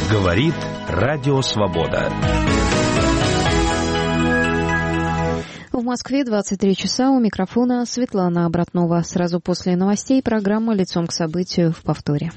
Говорит Радио Свобода. В Москве 23 часа. У микрофона Светлана Обратнова. Сразу после новостей программа «Лицом к событию» в повторе.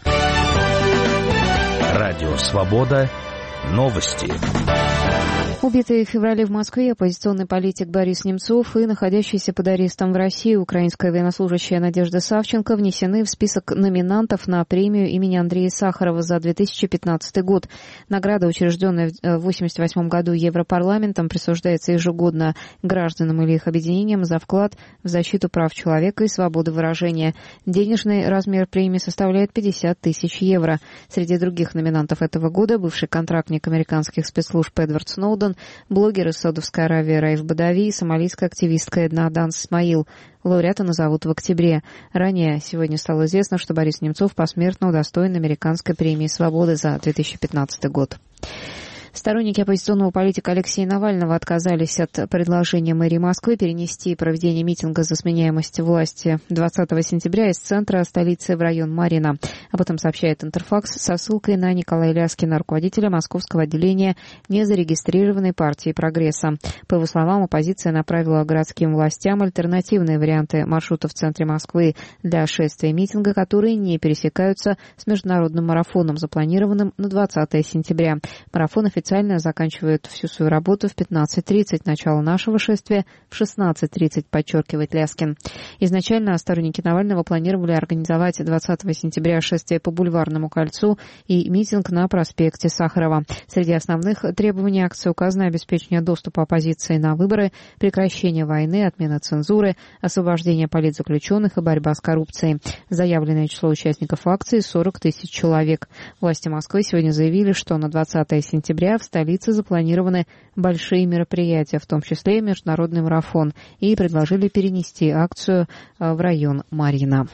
Радио Свобода. Новости. Убитый в феврале в Москве оппозиционный политик Борис Немцов и находящийся под арестом в России украинская военнослужащая Надежда Савченко внесены в список номинантов на премию имени Андрея Сахарова за 2015 год. Награда, учрежденная в 1988 году Европарламентом, присуждается ежегодно гражданам или их объединениям за вклад в защиту прав человека и свободы выражения. Денежный размер премии составляет 50 тысяч евро. Среди других номинантов этого года бывший контрактник американских спецслужб Эдвард Сноуден, блогер из Саудовской Аравии Раиф Бадави и сомалийская активистка Эдна Аданс Исмаил. Лауреата назовут в октябре. Ранее сегодня стало известно, что Борис Немцов посмертно удостоен американской премии «Свободы» за 2015 год. Сторонники оппозиционного политика Алексея Навального отказались от предложения мэрии Москвы перенести проведение митинга за сменяемость власти 20 сентября из центра столицы в район Марьино. Об этом сообщает Интерфакс со ссылкой на Николая Ляскина, руководителя московского отделения незарегистрированной партии «Прогресса». По его словам, оппозиция направила городским властям альтернативные варианты маршрута в центре Москвы для шествия и митинга, которые не пересекаются с международным марафоном, запланированным на 20 сентября. Марафон официально заканчивает всю свою работу в 15:30. Начало нашего шествия в 16:30, подчеркивает Ляскин. Изначально сторонники Навального планировали организовать 20 сентября шествие по Бульварному кольцу и митинг на проспекте Сахарова. Среди основных требований акции указано обеспечение доступа оппозиции на выборы, прекращение войны, отмена цензуры, освобождение политзаключенных и борьба с коррупцией. Заявленное число участников акции — 40 тысяч человек. Власти Москвы сегодня заявили, что на 20 сентября в столице запланированы большие мероприятия, в том числе международный марафон, и предложили перенести акцию в район Марьино.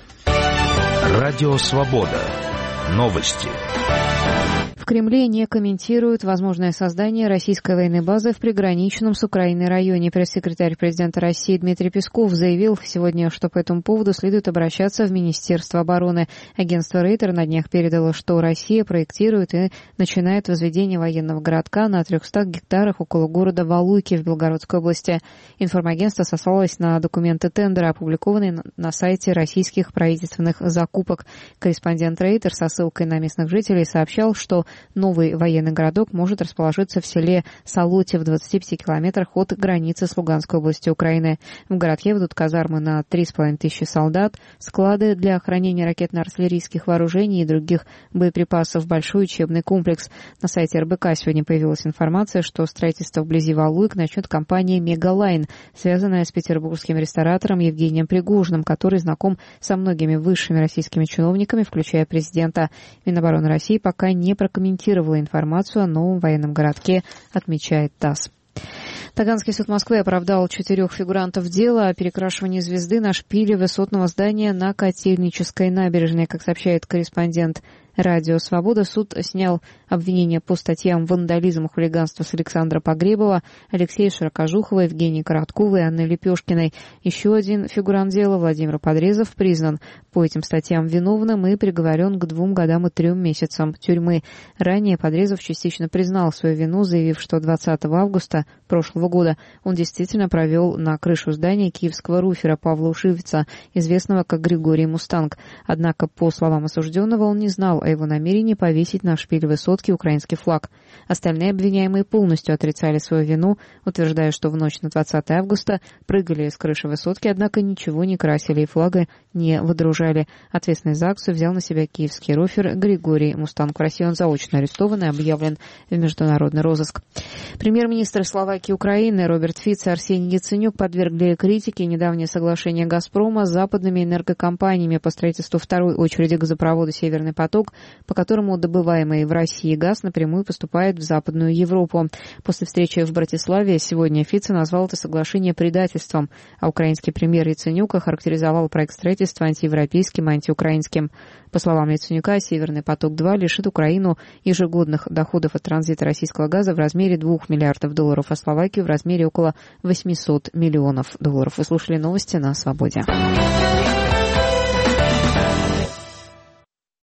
Радио Свобода. Новости. В Кремле не комментируют возможное создание российской военной базы в приграничном с Украиной районе. Пресс-секретарь президента России Дмитрий Песков заявил сегодня, что по этому поводу следует обращаться в Министерство обороны. Агентство Рейтер на днях передало, что Россия проектирует и начинает возведение военного городка на 300 гектарах около города Валуйки в Белгородской области. Информагентство сослалось на документы тендера, опубликованные на сайте российских правительственных закупок. Корреспондент Рейтер со ссылкой на местных жителей сообщал, что новый военный городок может расположиться в селе Салоте в 25 километрах от границы с Луганской областью Украины. В городке ведут казармы на 3500 солдат, склады для хранения ракетно-артиллерийских вооружений и других боеприпасов, большой учебный комплекс. На сайте РБК сегодня появилась информация, что строительство вблизи Валуйк начнет компания «Мегалайн», связанная с петербургским ресторатором Евгением Пригожиным, который знаком со многими высшими российскими чиновниками, включая президента. Минобороны России пока не прокомментировала информацию о новом военном городке, отмечает ТАСС. Таганский суд Москвы оправдал 4 фигурантов дела о перекрашивании звезды на шпиле высотного здания на Котельнической набережной. Как сообщает корреспондент Радио Свобода, суд снял обвинения по статьям «Вандализм и хулиганство» с Александра Погребова, Алексея Широкожухова, Евгении Коротковой и Анны Лепешкиной. Еще один фигурант дела, Владимир Подрезов, признан по этим статьям виновным и приговорен к 2 годам и 3 месяцам тюрьмы. Ранее Подрезов частично признал свою вину, заявив, что 20 августа прошлого года он действительно провел на крышу здания киевского руфера Павла Ушивица, известного как Григорий Мустанг. Однако, по словам осужденного, он не знал о его намерении повесить на шпиль высотки украинский флаг. Остальные обвиняемые полностью отрицали свою вину, утверждая, что в ночь на 20 августа прыгали с крыши высотки, однако ничего не красили и флага не выдружали. Ответственность за акцию взял на себя киевский руфер Григорий Мустанг. В России он заочно арестован и объявлен в международный розыск. Премьер-министр Словакии и Украины Роберт Фиц и Арсений Яценюк подвергли критике недавнее соглашение «Газпрома» с западными энергокомпаниями по строительству второй очереди газопровода «Северный поток», по которому добываемый в России газ напрямую поступает в Западную Европу. После встречи в Братиславе сегодня Фиц назвал это соглашение предательством, а украинский премьер Яценюк охарактеризовал проект строительства антиевропейским и антиукраинским. По словам Яценюка, «Северный поток-2» лишит Украину ежегодных доходов от транзита российского газа в размере $2 миллиардов, а Словакию в размере около $800 миллионов. Вы слушали новости на Свободе.